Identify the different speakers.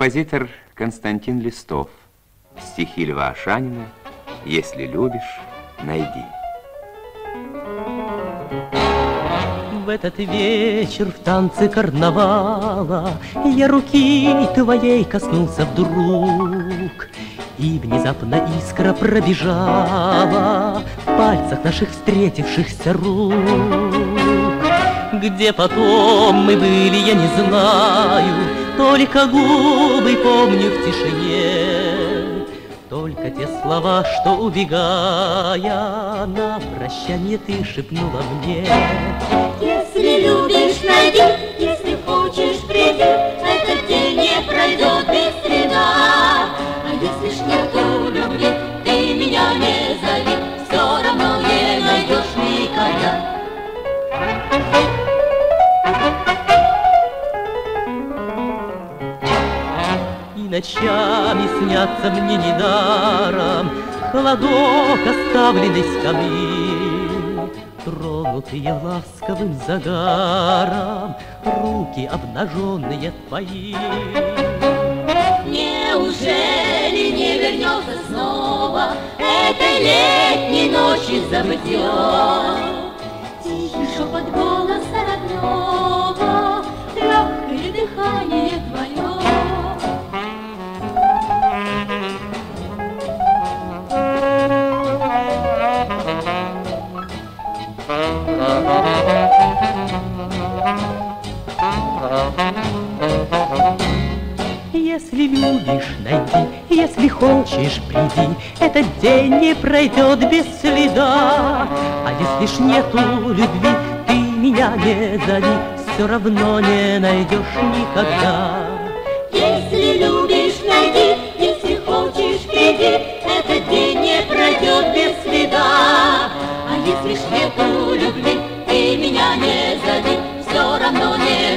Speaker 1: Композитор Константин Листов. Стихи Льва Ашанина «Если любишь, найди».
Speaker 2: В этот вечер в танце карнавала я руки твоей коснулся вдруг, и внезапно искра пробежала в пальцах наших встретившихся рук. Где потом мы были, я не знаю, только губы помню в тишине, только те слова, что, убегая, на прощанье ты шепнула мне.
Speaker 3: Если любишь, найди, если хочешь, приди, этот день не пройдет без следа. А если ж нету любви, ты меня не зови, все равно не найдешь никогда.
Speaker 2: И ночами снятся мне недаром холодок, оставленный скамьи, тронутые ласковым загаром руки обнаженные твои.
Speaker 3: Неужели не вернется снова этой летней ночи забытье? Тихий шепот голоса родного, легкое дыхание твое.
Speaker 2: Если любишь, найди, если хочешь, приди, этот день не пройдет без следа. А если ж нету любви, ты меня не зови, все равно не найдешь никогда.
Speaker 3: Если любишь, найди, если хочешь, приди, этот день не пройдет без следа. А если ж нету любви, ты меня не зови, все равно не